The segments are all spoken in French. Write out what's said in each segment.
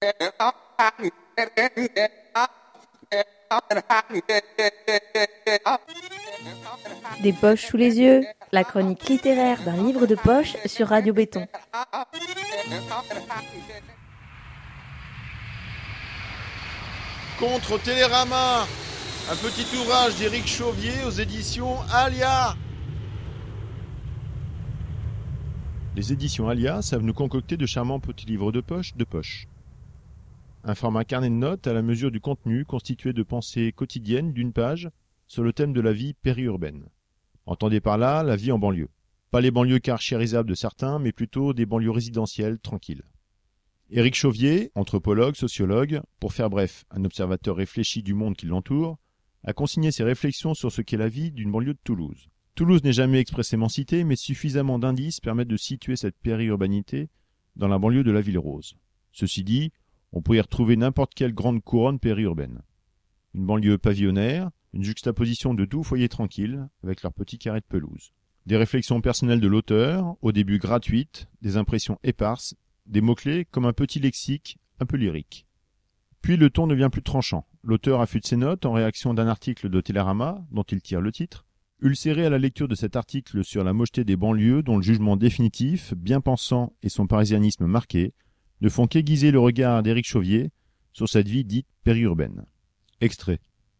Des poches sous les yeux, la chronique littéraire d'un livre de poche sur Radio Béton. Contre Télérama, un petit ouvrage d'Éric Chauvier aux éditions Alia. Les éditions Alia savent nous concocter de charmants petits livres de poche. Un format carnet de notes à la mesure du contenu constitué de pensées quotidiennes d'une page sur le thème de la vie périurbaine. Entendez par là la vie en banlieue. Pas les banlieues carchérisables de certains, mais plutôt des banlieues résidentielles tranquilles. Éric Chauvier, anthropologue, sociologue, pour faire bref, un observateur réfléchi du monde qui l'entoure, a consigné ses réflexions sur ce qu'est la vie d'une banlieue de Toulouse. Toulouse n'est jamais expressément citée, mais suffisamment d'indices permettent de situer cette périurbanité dans la banlieue de la Ville Rose. Ceci dit, on peut y retrouver n'importe quelle grande couronne périurbaine. Une banlieue pavillonnaire, une juxtaposition de doux foyers tranquilles avec leurs petits carrés de pelouse. Des réflexions personnelles de l'auteur, au début gratuites, des impressions éparses, des mots-clés comme un petit lexique un peu lyrique. Puis le ton devient plus tranchant. L'auteur affûte ses notes en réaction d'un article de Télérama, dont il tire le titre, ulcéré à la lecture de cet article sur la mocheté des banlieues dont le jugement définitif, bien pensant et son parisianisme marqué, ne font qu'aiguiser le regard d'Éric Chauvier sur cette vie dite périurbaine. Extrait.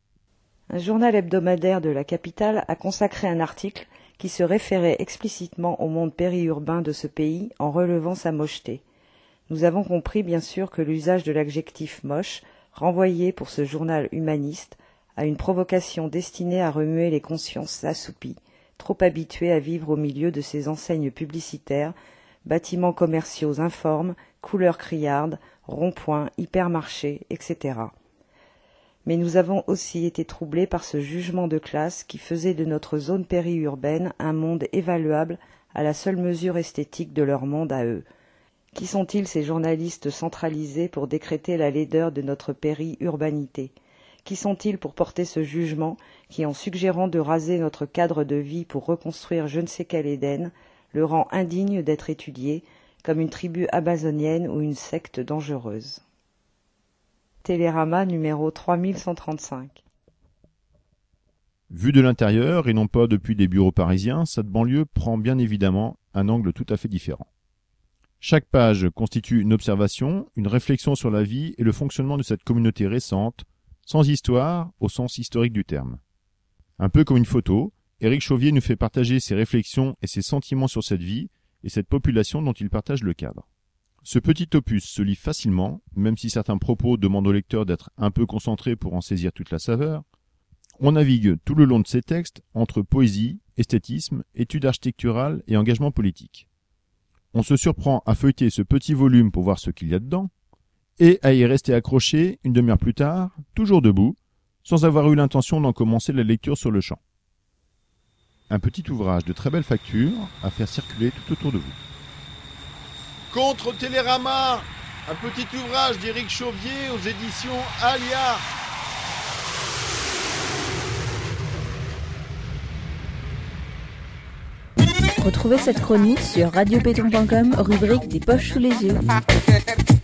Un journal hebdomadaire de la capitale a consacré un article qui se référait explicitement au monde périurbain de ce pays en relevant sa mocheté. Nous avons compris bien sûr que l'usage de l'adjectif moche renvoyait pour ce journal humaniste à une provocation destinée à remuer les consciences assoupies, trop habituées à vivre au milieu de ces enseignes publicitaires, bâtiments commerciaux informes, couleurs criardes, ronds-points, hypermarchés, etc. Mais nous avons aussi été troublés par ce jugement de classe qui faisait de notre zone périurbaine un monde évaluable à la seule mesure esthétique de leur monde à eux. Qui sont-ils ces journalistes centralisés pour décréter la laideur de notre périurbanité ? Qui sont-ils pour porter ce jugement qui, en suggérant de raser notre cadre de vie pour reconstruire je ne sais quel Éden, le rend indigne d'être étudié comme une tribu amazonienne ou une secte dangereuse. Télérama numéro 3135. Vue de l'intérieur, et non pas depuis des bureaux parisiens, cette banlieue prend bien évidemment un angle tout à fait différent. Chaque page constitue une observation, une réflexion sur la vie et le fonctionnement de cette communauté récente, sans histoire au sens historique du terme. Un peu comme une photo, Éric Chauvier nous fait partager ses réflexions et ses sentiments sur cette vie et cette population dont il partage le cadre. Ce petit opus se lit facilement, même si certains propos demandent au lecteur d'être un peu concentré pour en saisir toute la saveur. On navigue tout le long de ces textes entre poésie, esthétisme, études architecturales et engagement politique. On se surprend à feuilleter ce petit volume pour voir ce qu'il y a dedans, et à y rester accroché une demi-heure plus tard, toujours debout, sans avoir eu l'intention d'en commencer la lecture sur le champ. Un petit ouvrage de très belle facture à faire circuler tout autour de vous. Contre Télérama, un petit ouvrage d'Éric Chauvier aux éditions Alia. Retrouvez cette chronique sur radiobéton.com, rubrique des poches sous les yeux.